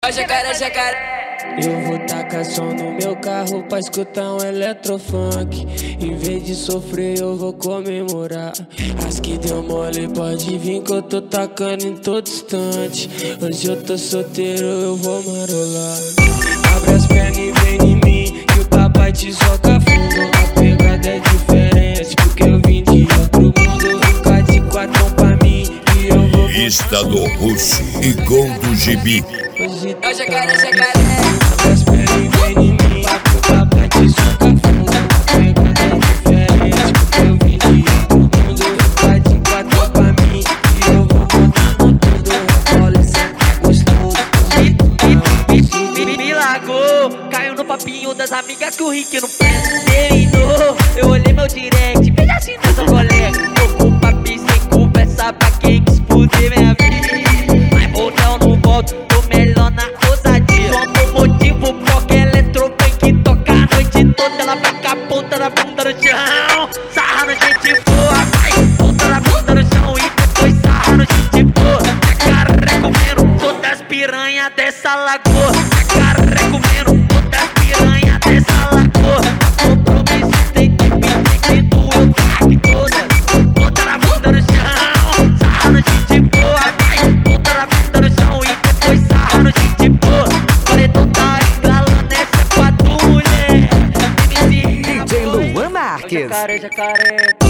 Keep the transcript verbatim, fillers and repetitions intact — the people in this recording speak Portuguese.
Jacaré, jacaré. Eu vou tacar som no meu carro pra escutar um eletrofunk. Em vez de sofrer eu vou comemorar. As que deu mole pode vir que eu tô tacando em todo instante. Hoje eu tô solteiro, eu vou marolar. Abre as pernas e vem em mim, que o papai te soca fundo. A pegada é diferente, porque eu vim de outro mundo. Fica de quatro pra mim e eu vou... Lista do Russo e Gol do Gibi. Hoje tá Jacaré, jacaré. Abre as pernas e vem em mim, que o papai te soca fundo. A pegada é diferente, porque eu vim de outro mundo. Fica de quatro pra mim e eu vou contando tudo. Rebola e senta gostoso. Me, me largou, caiu no papinho das amigas que o Rick não terminou. Eu olhei meu direct, veja assim nessa colega. Tô com papi sem conversa pra quem quis fuder minha vida. Mas voltão não volto, tô melhor na ousadia. Só por motivo porque eletrofunk toca a noite toda. Ela fica a ponta da bunda no chão, sarra no gente boa. Vai, ponta da bunda no chão e depois sarra no gente boa. Jacaré comendo todas as piranhas dessa lagoa. Jacaré comendo todas as piranhas dessa lagoa. Compromisso tem que me tem que doer o toda. Ponta da bunda no chão, sarra no gente boa. Vai, ponta da bunda no chão e depois sarra no gente boa. Paredão tá estralando essa quatro mulher. D J Luan Marques. Jacaré, jacaré.